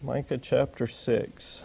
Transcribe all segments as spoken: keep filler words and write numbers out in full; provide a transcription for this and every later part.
Micah chapter six.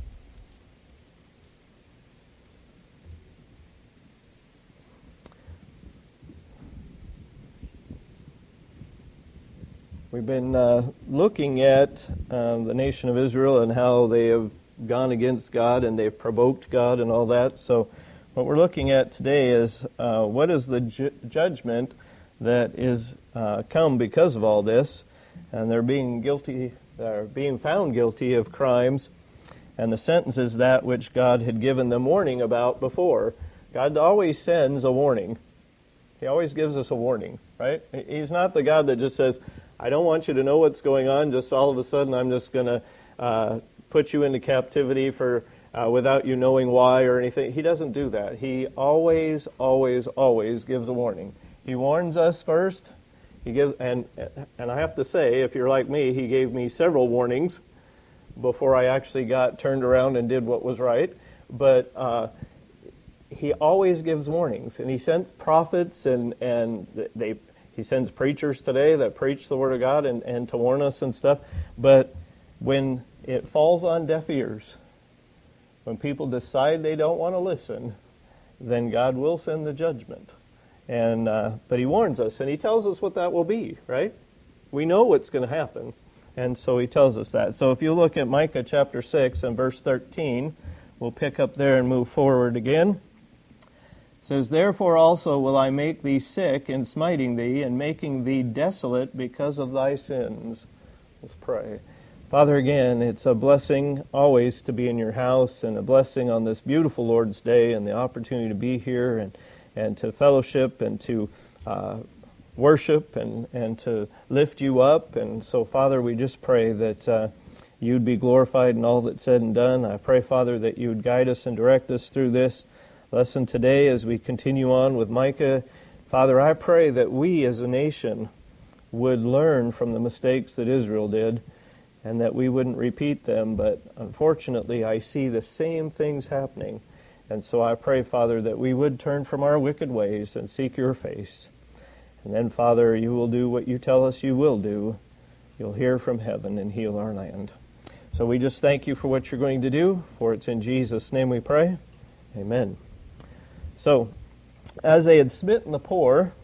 We've been uh, looking at uh, the nation of Israel and how they have gone against God and they've provoked God and all that. So what we're looking at today is uh, what is the ju- judgment that is uh, come because of all this, and they're being guilty. Are being found guilty of crimes, and the sentence is that which God had given them warning about before. God always sends a warning. He always gives us a warning, right? He's not the God that just says, I don't want you to know what's going on, just all of a sudden I'm just going to uh, put you into captivity for uh, without you knowing why or anything. He doesn't do that. He always, always, always gives a warning. He warns us first. He gives, and and I have to say, if you're like me, he gave me several warnings before I actually got turned around and did what was right. But uh, he always gives warnings, and he sends prophets, and and they he sends preachers today that preach the Word of God and, and to warn us and stuff. But when it falls on deaf ears, when people decide they don't want to listen, then God will send the judgment. And uh, but he warns us, and he tells us what that will be, right? We know what's going to happen, and so he tells us that. So if you look at Micah chapter six and verse thirteen, we'll pick up there and move forward again. It says, Therefore also will I make thee sick in smiting thee, and making thee desolate because of thy sins. Let's pray. Father, again, it's a blessing always to be in your house, and a blessing on this beautiful Lord's Day, and the opportunity to be here, and and to fellowship and to uh, worship and, and to lift you up. And so, Father, we just pray that uh, you'd be glorified in all that's said and done. I pray, Father, that you would guide us and direct us through this lesson today as we continue on with Micah. Father, I pray that we as a nation would learn from the mistakes that Israel did and that we wouldn't repeat them. But unfortunately, I see the same things happening. And so I pray, Father, that we would turn from our wicked ways and seek your face. And then, Father, you will do what you tell us you will do. You'll hear from heaven and heal our land. So we just thank you for what you're going to do, for it's in Jesus' name we pray. Amen. So, as they had smitten the poor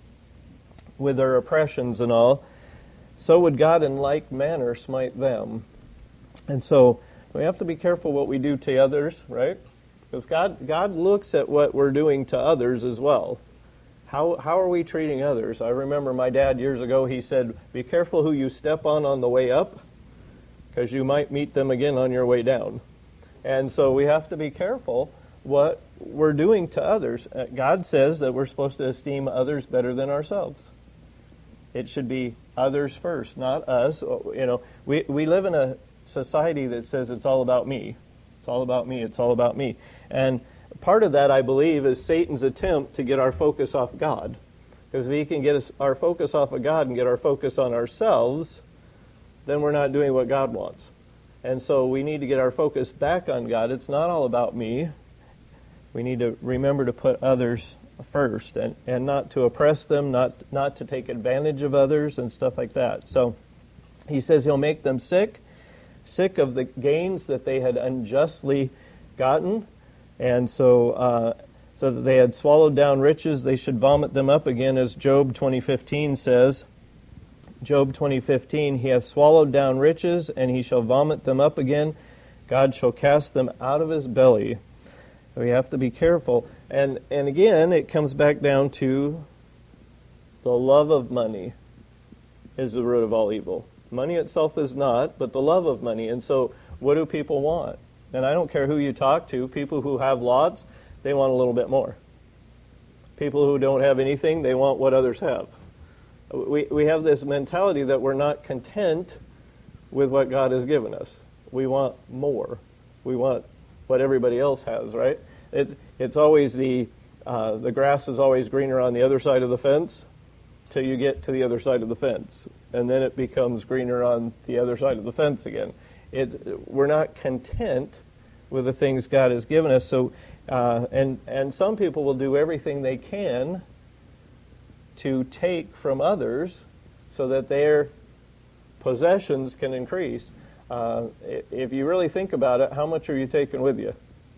with their oppressions and all, so would God in like manner smite them. And so we have to be careful what we do to others, right? Because God, God looks at what we're doing to others as well. How how are we treating others? I remember my dad years ago, he said, be careful who you step on on the way up, because you might meet them again on your way down. And so we have to be careful what we're doing to others. God says that we're supposed to esteem others better than ourselves. It should be others first, not us. You know, we, we live in a society that says it's all about me. It's all about me. It's all about me. And part of that, I believe, is Satan's attempt to get our focus off God. Because if he can get us, our focus off of God and get our focus on ourselves, then we're not doing what God wants. And so we need to get our focus back on God. It's not all about me. We need to remember to put others first and, and not to oppress them, not, not to take advantage of others and stuff like that. So he says he'll make them sick, sick of the gains that they had unjustly gotten. And so uh, so that they had swallowed down riches, they should vomit them up again, as Job twenty fifteen says. Job twenty fifteen, he hath swallowed down riches, and he shall vomit them up again. God shall cast them out of his belly. We have to be careful. And, and again, it comes back down to the love of money is the root of all evil. Money itself is not, but the love of money. And so what do people want? And I don't care who you talk to. People who have lots, they want a little bit more. People who don't have anything, they want what others have. We we have this mentality that we're not content with what God has given us. We want more. We want what everybody else has, right? It, it's always the, uh, the grass is always greener on the other side of the fence till you get to the other side of the fence. And then it becomes greener on the other side of the fence again. It, we're not content with the things God has given us. So, uh, and and some people will do everything they can to take from others so that their possessions can increase. uh, if you really think about it, how much are you taking with you?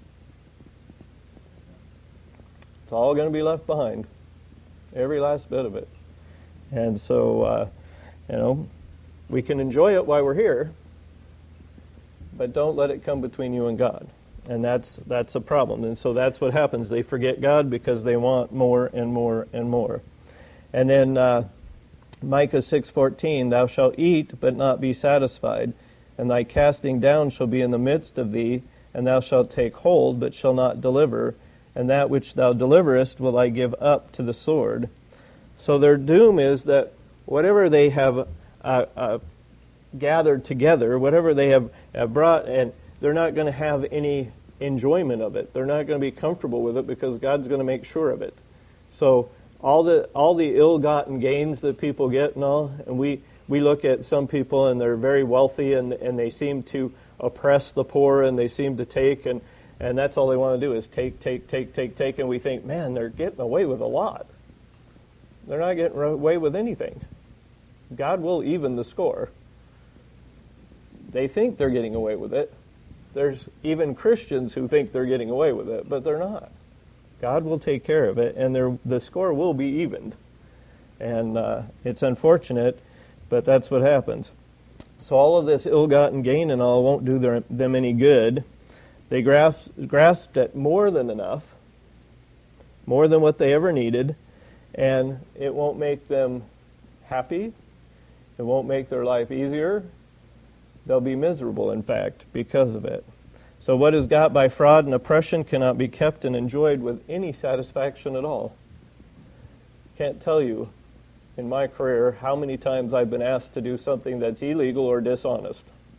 It's all going to be left behind, every last bit of it. And so, uh, you know, we can enjoy it while we're here, but don't let it come between you and God. And that's that's a problem. And so that's what happens. They forget God because they want more and more and more. And then uh, Micah six fourteen, thou shalt eat, but not be satisfied, and thy casting down shall be in the midst of thee, and thou shalt take hold, but shall not deliver, and that which thou deliverest will I give up to the sword. So their doom is that whatever they have uh, uh, gathered together, whatever they have, have brought, and they're not going to have any enjoyment of it. They're not going to be comfortable with it because God's going to make sure of it. So all the all the ill-gotten gains that people get and all, and we, we look at some people and they're very wealthy and and they seem to oppress the poor and they seem to take, and, and that's all they want to do is take, take, take, take, take, and we think, man, they're getting away with a lot. They're not getting away with anything. God will even the score. They think they're getting away with it. There's even Christians who think they're getting away with it, but they're not. God will take care of it, and the score will be evened. And uh, it's unfortunate, but that's what happens. So all of this ill-gotten gain and all won't do their, them any good. They grasp, grasped at more than enough, more than what they ever needed, and it won't make them happy. It won't make their life easier. They'll be miserable, in fact, because of it. So what is got by fraud and oppression cannot be kept and enjoyed with any satisfaction at all. Can't tell you in my career how many times I've been asked to do something that's illegal or dishonest.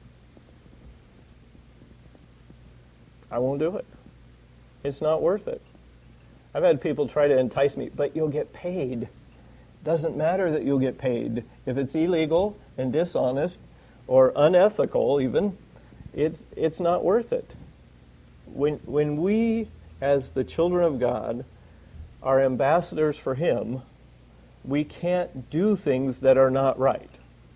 I won't do it. It's not worth it. I've had people try to entice me, but you'll get paid. Doesn't matter that you'll get paid. If it's illegal and dishonest, or unethical even, it's it's not worth it. When when we, as the children of God, are ambassadors for Him, we can't do things that are not right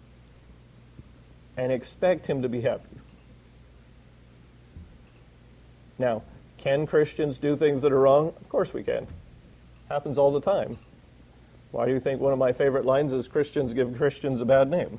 and expect Him to be happy. Now, can Christians do things that are wrong? Of course we can. Happens all the time. Why do you think one of my favorite lines is Christians give Christians a bad name?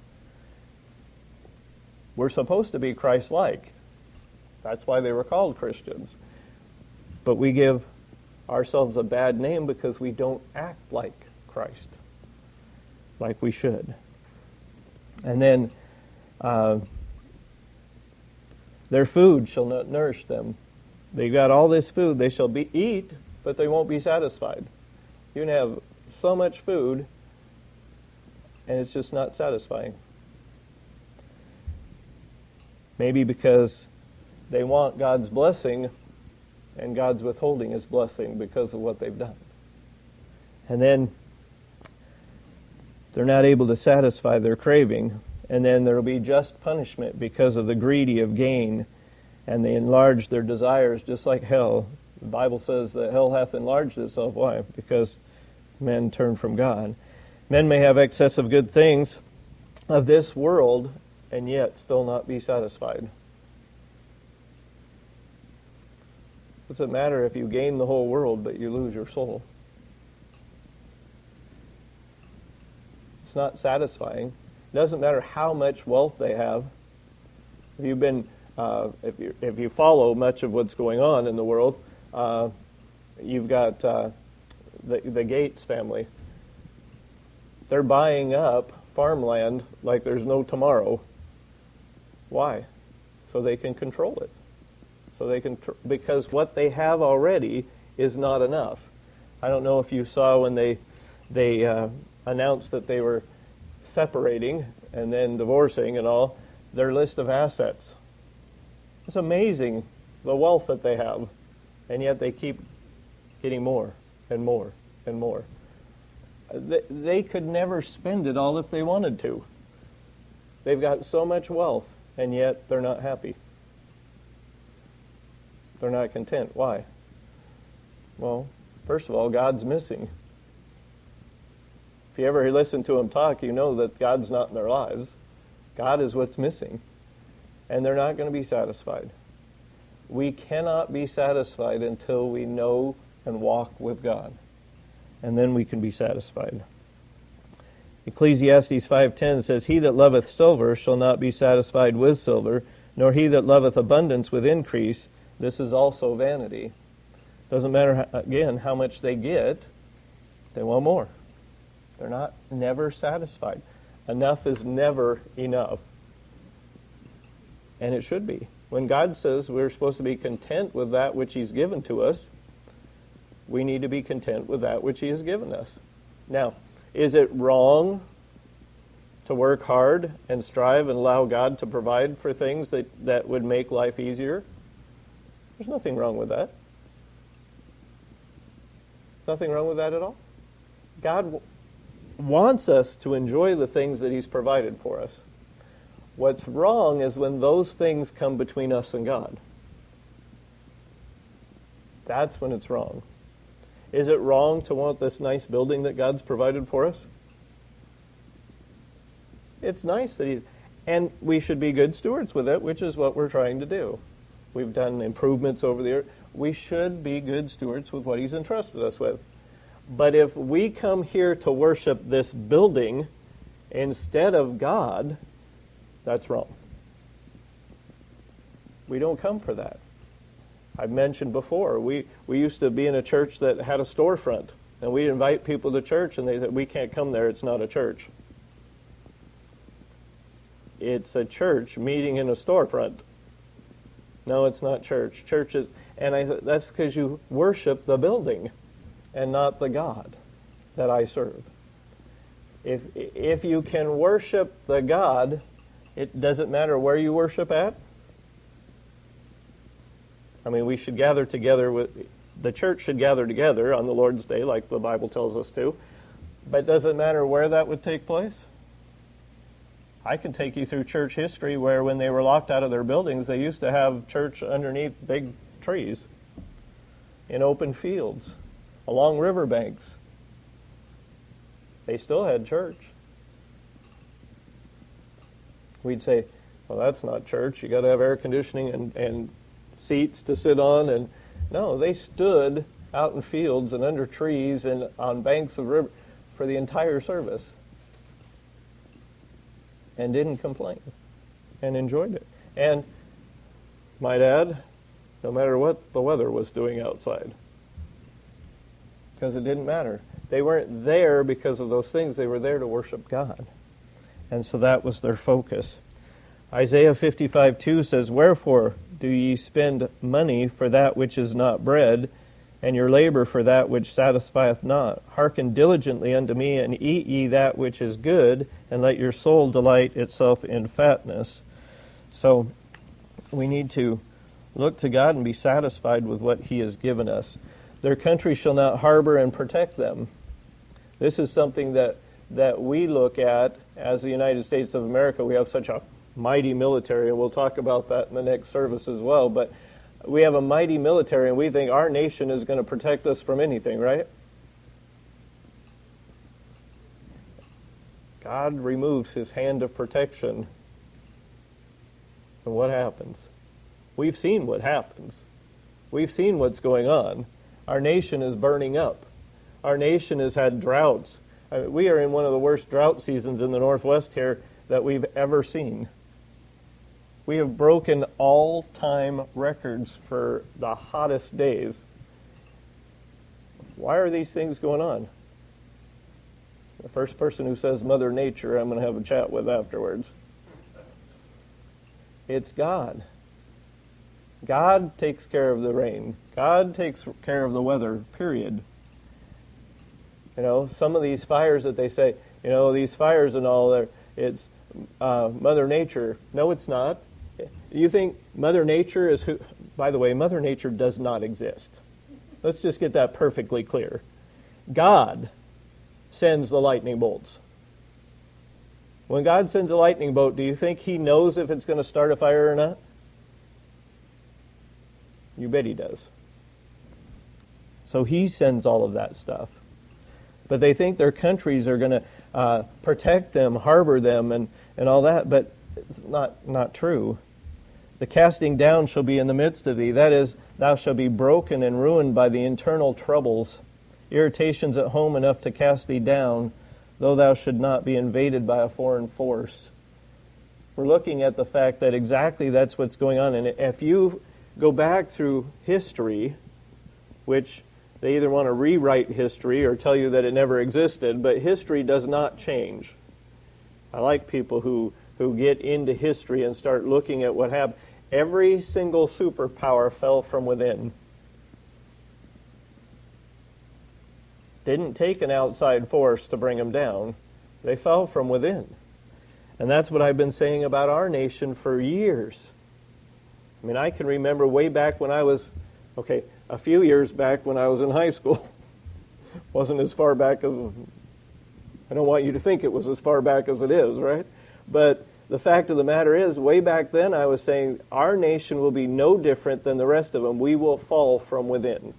We're supposed to be Christ-like. That's why they were called Christians. But we give ourselves a bad name because we don't act like Christ, like we should. And then, uh, their food shall not nourish them. They've got all this food. They shall be eat, but they won't be satisfied. You can have so much food, and it's just not satisfying. Maybe because they want God's blessing, and God's withholding His blessing because of what they've done. And then they're not able to satisfy their craving, and then there will be just punishment because of the greedy of gain, and they enlarge their desires just like hell. The Bible says that hell hath enlarged itself. Why? Because men turn from God. Men may have excess of good things of this world, and yet still not be satisfied. Does it matter if you gain the whole world but you lose your soul? It's not satisfying. It doesn't matter how much wealth they have. If you've been, uh, if you if you follow much of what's going on in the world, uh, you've got uh, the the Gates family. They're buying up farmland like there's no tomorrow. Why? So they can control it. So they can, tr- because what they have already is not enough. I don't know if you saw when they they uh, announced that they were separating and then divorcing and all, their list of assets. It's amazing the wealth that they have, and yet they keep getting more and more and more. They, they could never spend it all if they wanted to. They've got so much wealth, and yet they're not happy. They're not content. Why? Well, first of all, God's missing. If you ever listen to them talk, you know that God's not in their lives. God is what's missing. and they're not going to be satisfied. We cannot be satisfied until we know and walk with God, and then we can be satisfied. Ecclesiastes five ten says, "He that loveth silver shall not be satisfied with silver, nor he that loveth abundance with increase. This is also vanity." Doesn't matter, again, how much they get, they want more. They're not never satisfied. Enough is never enough. And it should be. When God says we're supposed to be content with that which He's given to us, we need to be content with that which He has given us. Now, is it wrong to work hard and strive and allow God to provide for things that, that would make life easier? There's nothing wrong with that. Nothing wrong with that at all. God w- wants us to enjoy the things that He's provided for us. What's wrong is when those things come between us and God. That's when it's wrong. Is it wrong to want this nice building that God's provided for us? It's nice that He's... And we should be good stewards with it, which is what we're trying to do. We've done improvements over the years. We should be good stewards with what He's entrusted us with. But if we come here to worship this building instead of God, that's wrong. We don't come for that. I've mentioned before, we, we used to be in a church that had a storefront, and we'd invite people to church, and they said, "We can't come there, it's not a church." It's a church meeting in a storefront. No, it's not church. Church is, and I thought, that's because you worship the building and not the God that I serve. If if you can worship the God, it doesn't matter where you worship at. I mean, we should gather together with, the church should gather together on the Lord's Day, like the Bible tells us to. But does it matter where that would take place? I can take you through church history where when they were locked out of their buildings, they used to have church underneath big trees, in open fields, along riverbanks. They still had church. We'd say, "Well, that's not church. You got to have air conditioning and, and seats to sit on." And no, they stood out in fields and under trees and on banks of river for the entire service and didn't complain and enjoyed it. And might add, no matter what the weather was doing outside, because it didn't matter. They weren't there because of those things. They were there to worship God. And so that was their focus. Isaiah fifty-five two says, "Wherefore do ye spend money for that which is not bread, and your labor for that which satisfieth not? Hearken diligently unto me, and eat ye that which is good, and let your soul delight itself in fatness." So we need to look to God and be satisfied with what He has given us. Their country shall not harbor and protect them. This is something that, that we look at as the United States of America. We have such a mighty military, and we'll talk about that in the next service as well. But we have a mighty military, and we think our nation is going to protect us from anything, right? God removes His hand of protection, and what happens? We've seen what happens. We've seen what's going on. Our nation is burning up. Our nation has had droughts. I mean, we are in one of the worst drought seasons in the Northwest here that we've ever seen. We have broken all-time records for the hottest days. Why are these things going on? The first person who says Mother Nature, I'm going to have a chat with afterwards. It's God. God takes care of the rain. God takes care of the weather, period. You know, some of these fires that they say, you know, these fires and all, it's uh, Mother Nature. No, it's not. You think Mother Nature is who? By the way, Mother Nature does not exist. Let's just get that perfectly clear. God sends the lightning bolts. When God sends a lightning bolt, do you think He knows if it's going to start a fire or not? You bet He does. So He sends all of that stuff. But they think their countries are going to uh, protect them, harbor them, and, and all that. But it's not, not true. The casting down shall be in the midst of thee. That is, thou shalt be broken and ruined by the internal troubles, irritations at home enough to cast thee down, though thou should not be invaded by a foreign force. We're looking at the fact that exactly that's what's going on. And if you go back through history, which they either want to rewrite history or tell you that it never existed, but history does not change. I like people who, who get into history and start looking at what happened. Every single superpower fell from within. Didn't take an outside force to bring them down. They fell from within. And that's what I've been saying about our nation for years. I mean, I can remember way back when I was, okay, a few years back when I was in high school. Wasn't as far back as, I don't want you to think it was as far back as it is, right? But the fact of the matter is, way back then I was saying, our nation will be no different than the rest of them. We will fall from within.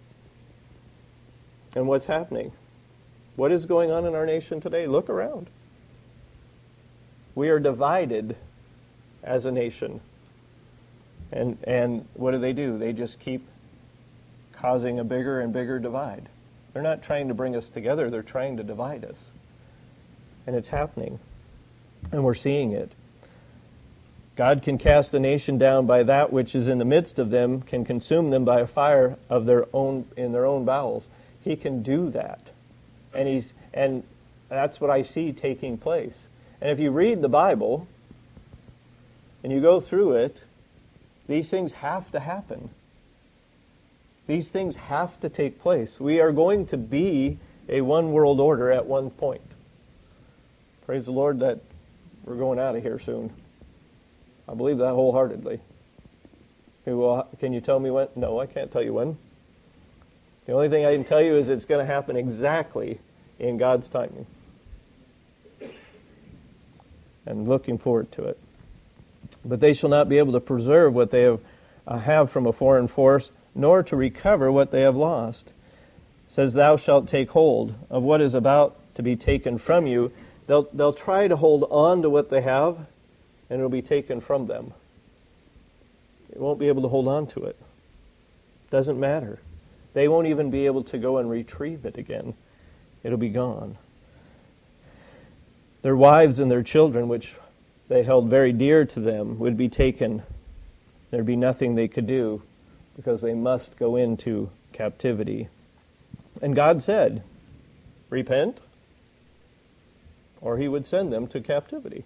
And what's happening? What is going on in our nation today? Look around. We are divided as a nation. And and what do they do? They just keep causing a bigger and bigger divide. They're not trying to bring us together. They're trying to divide us. And it's happening. And we're seeing it. God can cast a nation down by that which is in the midst of them, can consume them by a fire of their own in their own bowels. He can do that. And he's and that's what I see taking place. And if you read the Bible and you go through it, these things have to happen. These things have to take place. We are going to be a one world order at one point. Praise the Lord that we're going out of here soon. I believe that wholeheartedly. Well, can you tell me when? No, I can't tell you when. The only thing I can tell you is it's going to happen exactly in God's timing. And looking forward to it. But they shall not be able to preserve what they have, uh, have from a foreign force, nor to recover what they have lost. It says, thou shalt take hold of what is about to be taken from you. They'll, they'll try to hold on to what they have, and it'll be taken from them. They won't be able to hold on to it. Doesn't matter. They won't even be able to go and retrieve it again. It'll be gone. Their wives and their children, which they held very dear to them, would be taken. There'd be nothing they could do because they must go into captivity. And God said, repent, or he would send them to captivity.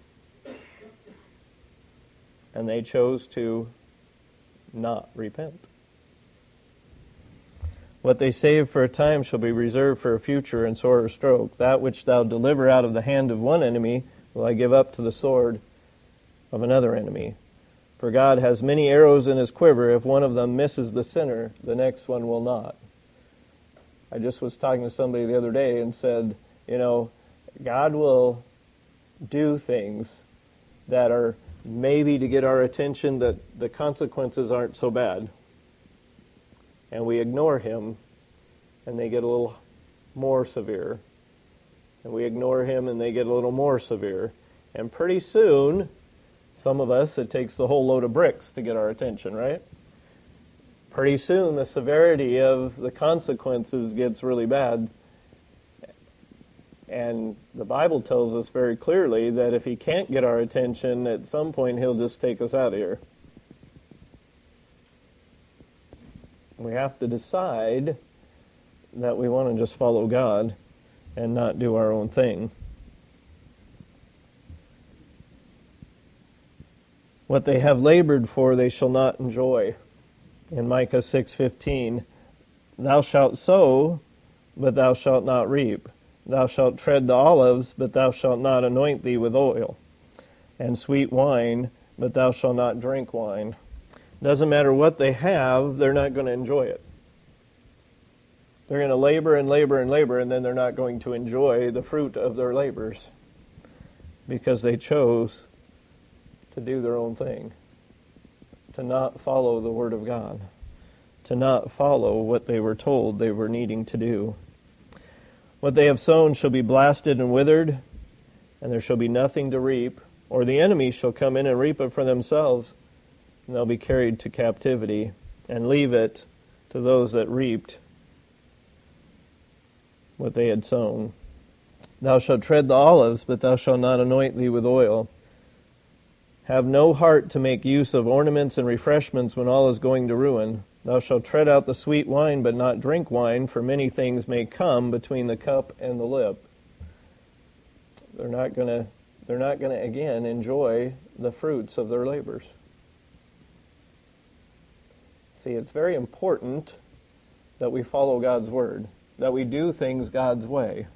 And they chose to not repent. What they save for a time shall be reserved for a future and sorer stroke. That which thou deliver out of the hand of one enemy will I give up to the sword of another enemy. For God has many arrows in his quiver. If one of them misses the sinner, the next one will not. I just was talking to somebody the other day and said, you know, God will do things that are maybe to get our attention that the consequences aren't so bad. And we ignore him, and they get a little more severe. And we ignore him, and they get a little more severe. And pretty soon, some of us, it takes the whole load of bricks to get our attention, right? Pretty soon, the severity of the consequences gets really bad. And the Bible tells us very clearly that if he can't get our attention, at some point he'll just take us out of here. We have to decide that we want to just follow God and not do our own thing. What they have labored for, they shall not enjoy. In Micah six fifteen, thou shalt sow, but thou shalt not reap. Thou shalt tread the olives, but thou shalt not anoint thee with oil. And sweet wine, but thou shalt not drink wine. Doesn't matter what they have, they're not going to enjoy it. They're going to labor and labor and labor, and then they're not going to enjoy the fruit of their labors because they chose to do their own thing, to not follow the Word of God, to not follow what they were told they were needing to do. What they have sown shall be blasted and withered, and there shall be nothing to reap, or the enemy shall come in and reap it for themselves. and they'll be carried to captivity, and leave it to those that reaped what they had sown. Thou shalt tread the olives, but thou shalt not anoint thee with oil. Have no heart to make use of ornaments and refreshments when all is going to ruin. Thou shalt tread out the sweet wine, but not drink wine, for many things may come between the cup and the lip. They're not going to, they're not going to again enjoy the fruits of their labors. See, it's very important that we follow God's word, that we do things God's way.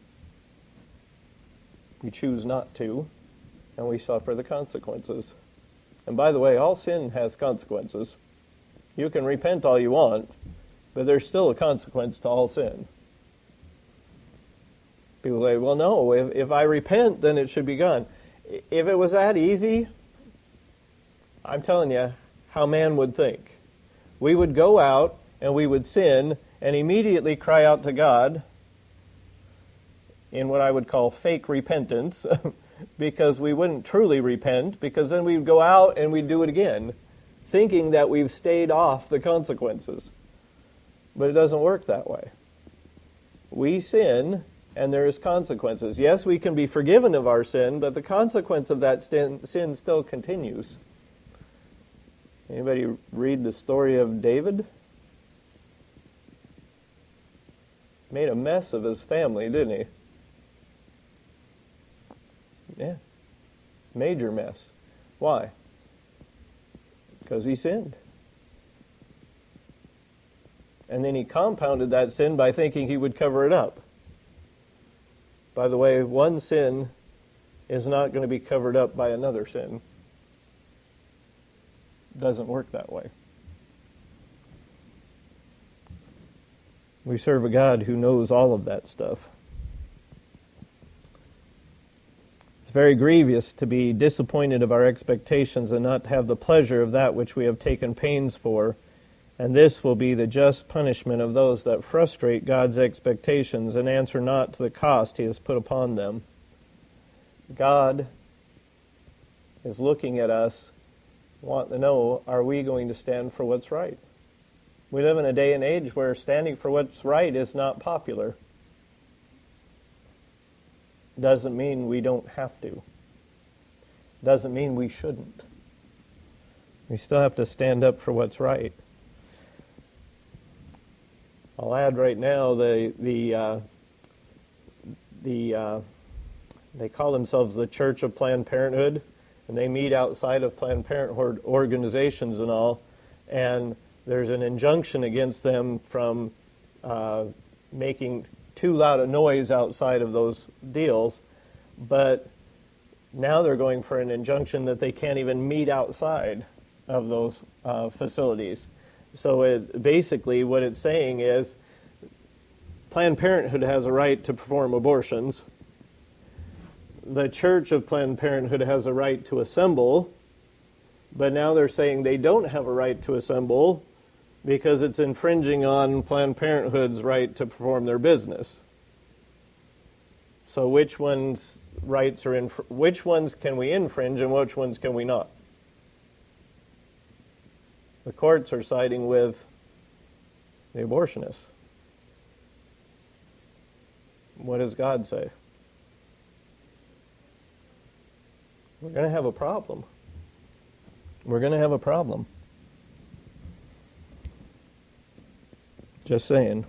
We choose not to, and we suffer the consequences. And by the way, all sin has consequences. You can repent all you want, but there's still a consequence to all sin. People say, well, no, if, if I repent, then it should be gone. If it was that easy, I'm telling you how man would think. We would go out and we would sin and immediately cry out to God in what I would call fake repentance, because we wouldn't truly repent, because then we'd go out and we'd do it again, thinking that we've stayed off the consequences. But it doesn't work that way. We sin, and there is consequences. Yes, we can be forgiven of our sin, but the consequence of that sin, sin still continues. Anybody read the story of David? Made a mess of his family, didn't he? Yeah. Major mess. Why? Because he sinned. And then he compounded that sin by thinking he would cover it up. By the way, one sin is not going to be covered up by another sin. It doesn't work that way. We serve a God who knows all of that stuff. It's very grievous to be disappointed of our expectations and not to have the pleasure of that which we have taken pains for. And this will be the just punishment of those that frustrate God's expectations and answer not to the cost He has put upon them. God is looking at us, wanting to know, are we going to stand for what's right? We live in a day and age where standing for what's right is not popular. Doesn't mean we don't have to. Doesn't mean we shouldn't. We still have to stand up for what's right. I'll add right now the the uh, the uh, they call themselves the Church of Planned Parenthood, and they meet outside of Planned Parenthood organizations and all, and there's an injunction against them from uh, making too loud a noise outside of those deals, but now they're going for an injunction that they can't even meet outside of those uh, facilities. So it, basically what it's saying is Planned Parenthood has a right to perform abortions. The Church of Planned Parenthood has a right to assemble, but now they're saying they don't have a right to assemble because it's infringing on Planned Parenthood's right to perform their business. So which ones' rights are in? Which ones can we infringe and which ones can we not? The courts are siding with the abortionists. What does God say? We're going to have a problem. We're going to have a problem. Just saying.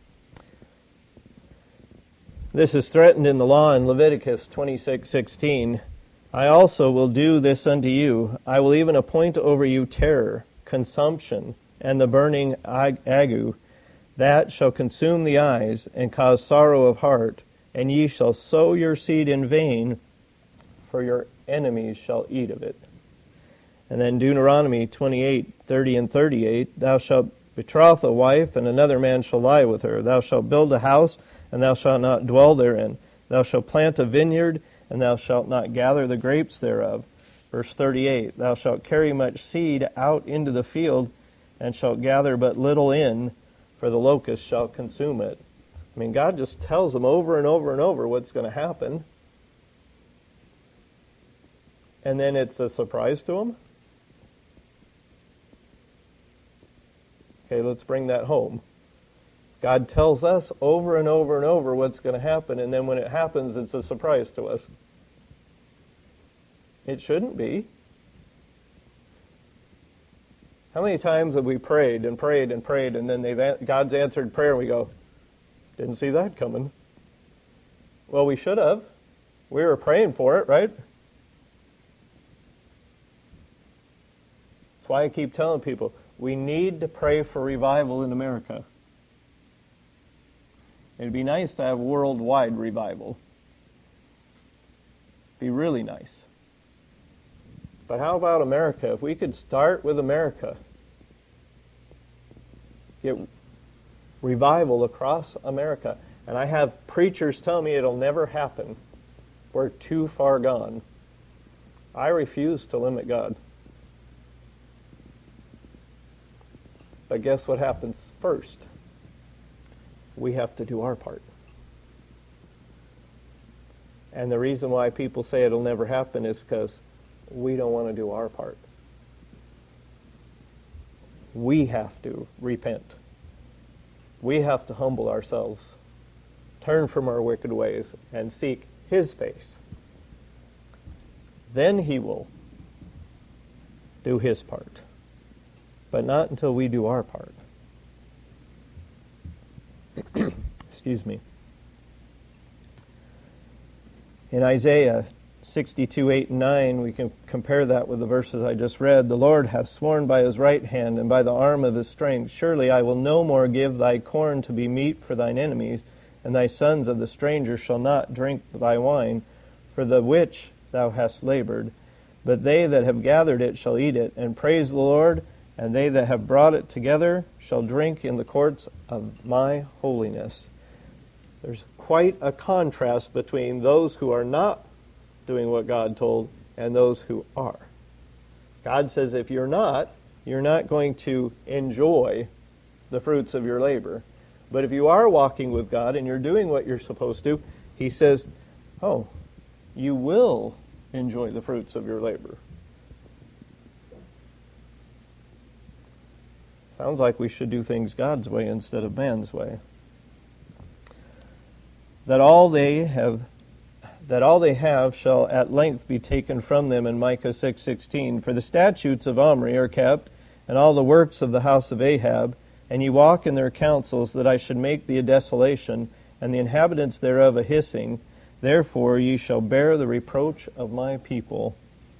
This is threatened in the law in Leviticus twenty-six sixteen. I also will do this unto you. I will even appoint over you terror, consumption, and the burning ague, that shall consume the eyes and cause sorrow of heart, and ye shall sow your seed in vain, for your enemies shall eat of it. And then Deuteronomy twenty-eight thirty and thirty-eight, thou shalt betroth a wife, and another man shall lie with her. Thou shalt build a house, and thou shalt not dwell therein. Thou shalt plant a vineyard, and thou shalt not gather the grapes thereof. Verse thirty-eight, thou shalt carry much seed out into the field, and shalt gather but little in, for the locust shall consume it. I mean, God just tells them over and over and over what's going to happen. And then it's a surprise to them. Okay, let's bring that home. God tells us over and over and over what's going to happen, and then when it happens, it's a surprise to us. It shouldn't be. How many times have we prayed and prayed and prayed, and then they've, God's answered prayer, and we go, didn't see that coming. Well, we should have. We were praying for it, right? That's why I keep telling people, we need to pray for revival in America. It'd be nice to have worldwide revival. Be really nice. But how about America? If we could start with America, get revival across America. And I have preachers tell me it'll never happen. We're too far gone. I refuse to limit God. But guess what happens first? We have to do our part. And the reason why people say it'll never happen is because we don't want to do our part. We have to repent. We have to humble ourselves, turn from our wicked ways, and seek His face. Then He will do His part. But not until we do our part. Excuse me. In Isaiah sixty-two, eight and nine, we can compare that with the verses I just read. The Lord hath sworn by His right hand and by the arm of His strength, surely I will no more give thy corn to be meat for thine enemies, and thy sons of the stranger shall not drink thy wine, for the which thou hast labored. But they that have gathered it shall eat it, and praise the Lord, and they that have brought it together shall drink in the courts of my holiness. There's quite a contrast between those who are not doing what God told and those who are. God says if you're not, you're not going to enjoy the fruits of your labor. But if you are walking with God and you're doing what you're supposed to, He says, oh, you will enjoy the fruits of your labor. Sounds like we should do things God's way instead of man's way. That all they have that all they have shall at length be taken from them in Micah six sixteen. For the statutes of Omri are kept, and all the works of the house of Ahab, and ye walk in their counsels, that I should make thee a desolation, and the inhabitants thereof a hissing. Therefore ye shall bear the reproach of my people.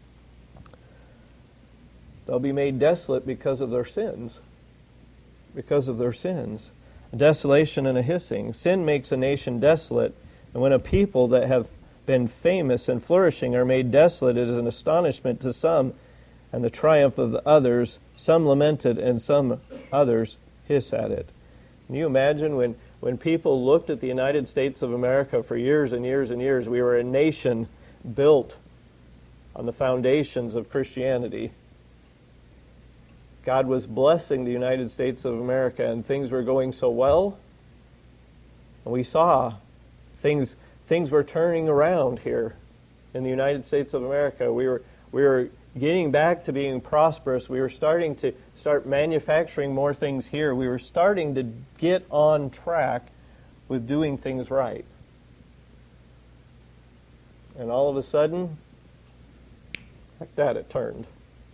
They'll be made desolate because of their sins. Because of their sins. A desolation and a hissing. Sin makes a nation desolate, and when a people that have been famous and flourishing are made desolate, it is an astonishment to some, and the triumph of the others. Some lament it, and some others hiss at it. Can you imagine when, when people looked at the United States of America for years and years and years, we were a nation built on the foundations of Christianity. God was blessing the United States of America, and things were going so well. And we saw things things were turning around here in the United States of America. We were we were getting back to being prosperous. We were starting to start manufacturing more things here. We were starting to get on track with doing things right. And all of a sudden, like that, it turned.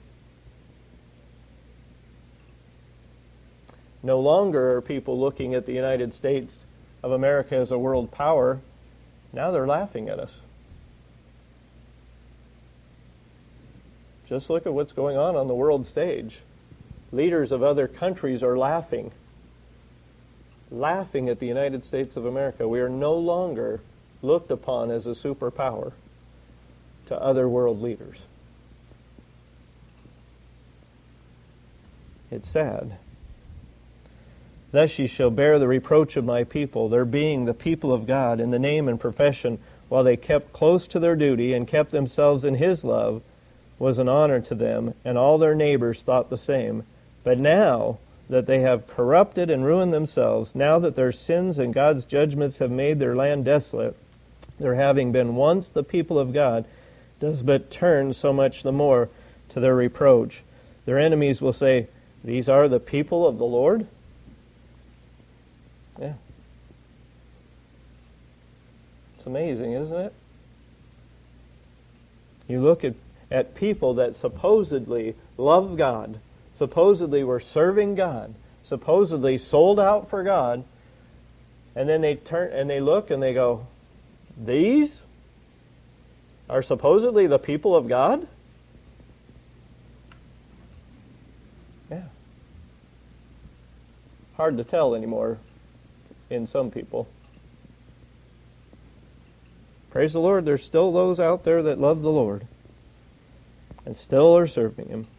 No longer are people looking at the United States of America as a world power. Now they're laughing at us. Just look at what's going on on the world stage. Leaders of other countries are laughing. Laughing at the United States of America. We are no longer looked upon as a superpower to other world leaders. It's sad. Thus ye shall bear the reproach of my people, their being the people of God in the name and profession, while they kept close to their duty and kept themselves in His love, was an honor to them, and all their neighbors thought the same. But now that they have corrupted and ruined themselves, now that their sins and God's judgments have made their land desolate, their having been once the people of God does but turn so much the more to their reproach. Their enemies will say, These are the people of the Lord? Yeah. It's amazing, isn't it? You look at, at people that supposedly love God, supposedly were serving God, supposedly sold out for God, and then they turn and they look and they go, these are supposedly the people of God? Yeah. Hard to tell anymore in some people. Praise the Lord, there's still those out there that love the Lord and still are serving Him.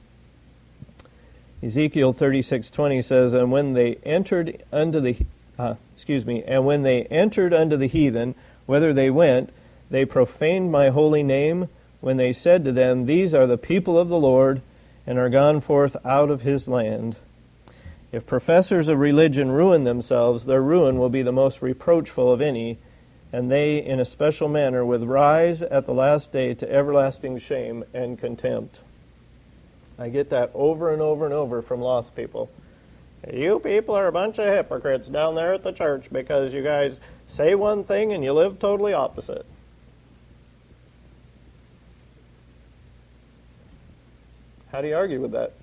Ezekiel thirty-six twenty says, and when they entered unto the uh, excuse me, and when they entered unto the heathen, whither they went, they profaned my holy name, when they said to them, these are the people of the Lord, and are gone forth out of His land. If professors of religion ruin themselves, their ruin will be the most reproachful of any, and they in a special manner will rise at the last day to everlasting shame and contempt. I get that over and over and over from lost people. You people are a bunch of hypocrites down there at the church because you guys say one thing and you live totally opposite. How do you argue with that?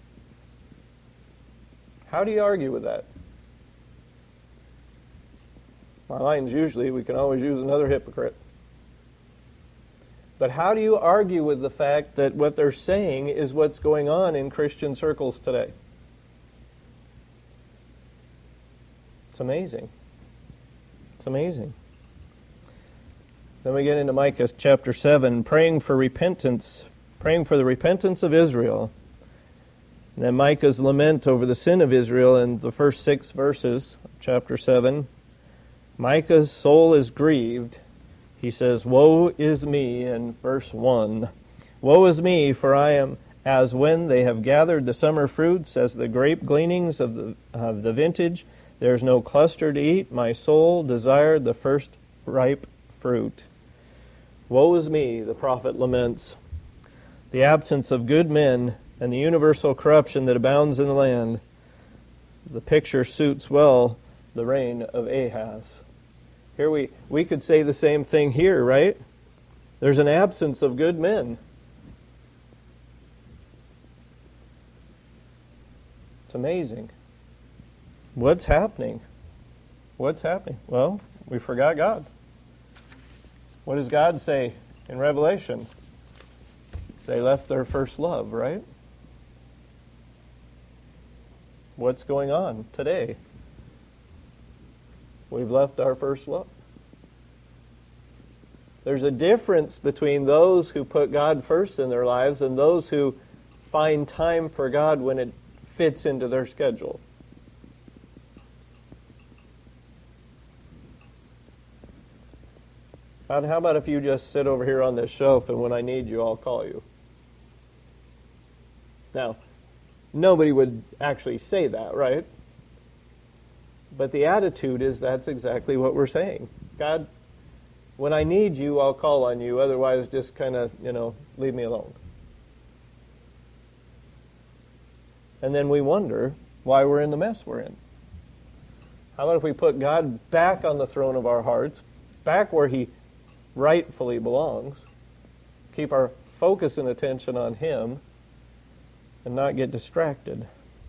How do you argue with that? My line's usually, we can always use another hypocrite. But how do you argue with the fact that what they're saying is what's going on in Christian circles today? It's amazing. It's amazing. Then we get into Micah chapter seven, praying for repentance, praying for the repentance of Israel. And then Micah's lament over the sin of Israel in the first six verses of chapter seven. Micah's soul is grieved. He says, woe is me in verse one. Woe is me, for I am as when they have gathered the summer fruits, as the grape gleanings of the, of the vintage. There is no cluster to eat. My soul desired the first ripe fruit. Woe is me, the prophet laments. The absence of good men and the universal corruption that abounds in the land. The picture suits well the reign of Ahaz. Here we, we could say the same thing here, right? There's an absence of good men. It's amazing. What's happening? What's happening? Well, we forgot God. What does God say in Revelation? They left their first love, right? What's going on today? We've left our first love. There's a difference between those who put God first in their lives and those who find time for God when it fits into their schedule. How about if you just sit over here on this shelf and when I need you, I'll call you? Now, nobody would actually say that, right? But the attitude is that's exactly what we're saying. God, when I need you, I'll call on you. Otherwise, just kind of, you know, leave me alone. And then we wonder why we're in the mess we're in. How about if we put God back on the throne of our hearts, back where He rightfully belongs, keep our focus and attention on Him, and not get distracted.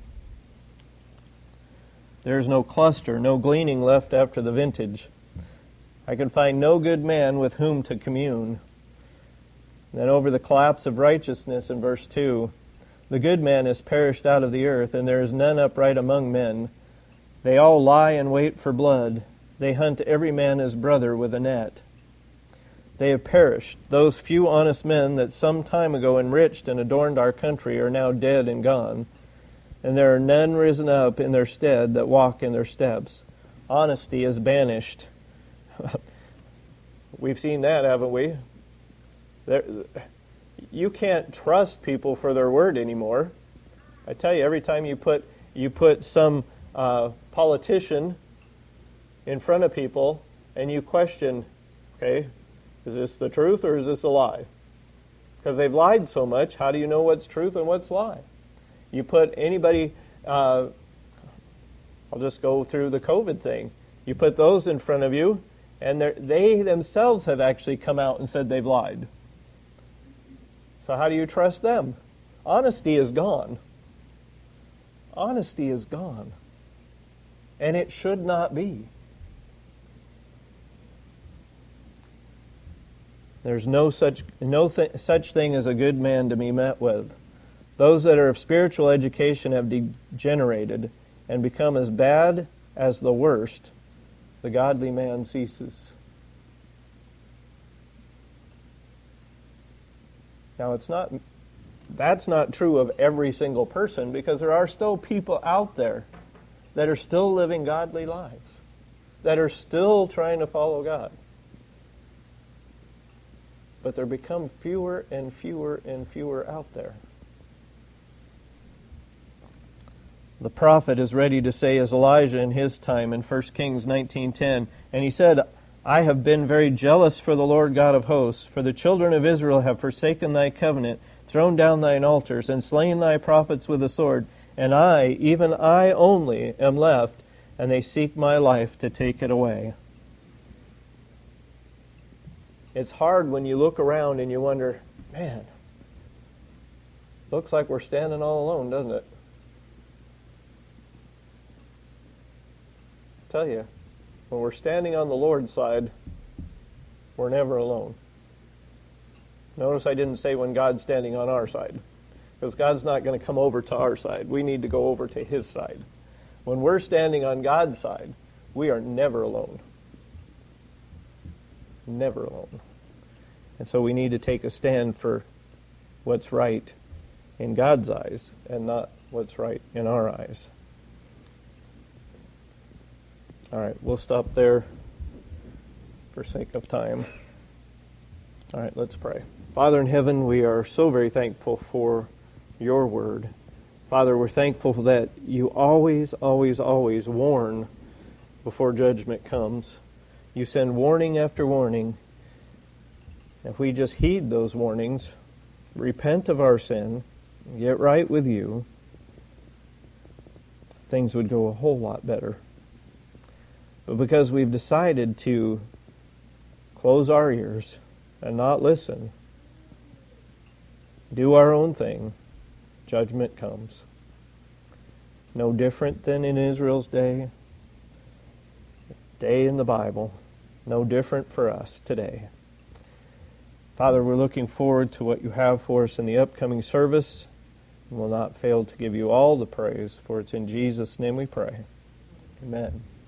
There is no cluster, no gleaning left after the vintage. I can find no good man with whom to commune. And then over the collapse of righteousness in verse two, the good man is perished out of the earth, and there is none upright among men. They all lie in wait for blood. They hunt every man his brother with a net. They have perished. Those few honest men that some time ago enriched and adorned our country are now dead and gone. And there are none risen up in their stead that walk in their steps. Honesty is banished. We've seen that, haven't we? There, you can't trust people for their word anymore. I tell you, every time you put you put some uh, politician in front of people and you question, okay, is this the truth or is this a lie? Because they've lied so much, how do you know what's truth and what's lie? You put anybody, uh, I'll just go through the COVID thing. You put those in front of you, and they themselves have actually come out and said they've lied. So how do you trust them? Honesty is gone. Honesty is gone. And it should not be. There's no such no th- such thing as a good man to be met with. Those that are of spiritual education have degenerated and become as bad as the worst. The godly man ceases. Now, it's not. That's not true of every single person, because there are still people out there that are still living godly lives, that are still trying to follow God. But there become fewer and fewer and fewer out there. The prophet is ready to say as Elijah in his time in First Kings nineteen ten, and he said, I have been very jealous for the Lord God of hosts, for the children of Israel have forsaken thy covenant, thrown down thine altars, and slain thy prophets with the sword, and I, even I only, am left, and they seek my life to take it away. It's hard when you look around and you wonder, man, looks like we're standing all alone, doesn't it? I tell you, when we're standing on the Lord's side, we're never alone. Notice I didn't say when God's standing on our side, because God's not going to come over to our side. We need to go over to His side. When we're standing on God's side, we are never alone. Never alone. And so we need to take a stand for what's right in God's eyes and not what's right in our eyes. All right, we'll stop there for sake of time. All right, let's pray. Father in heaven, we are so very thankful for your word. Father, we're thankful that you always, always, always warn before judgment comes. You send warning after warning. If we just heed those warnings, repent of our sin, get right with you, things would go a whole lot better. But because we've decided to close our ears and not listen, do our own thing, judgment comes. No different than in Israel's day, day in the Bible, no different for us today. Father, we're looking forward to what you have for us in the upcoming service, and will not fail to give you all the praise, for it's in Jesus' name we pray. Amen.